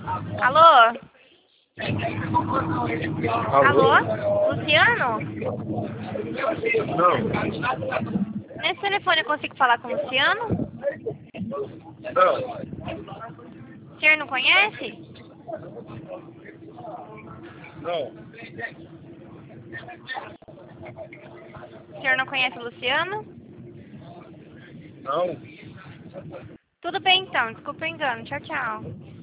Alô? Alô? Alô? Luciano? Não. Nesse telefone eu consigo falar com o Luciano? Não. O senhor não conhece? Não. O senhor não conhece o Luciano? Não. Tudo bem então, desculpa o engano. Tchau, tchau.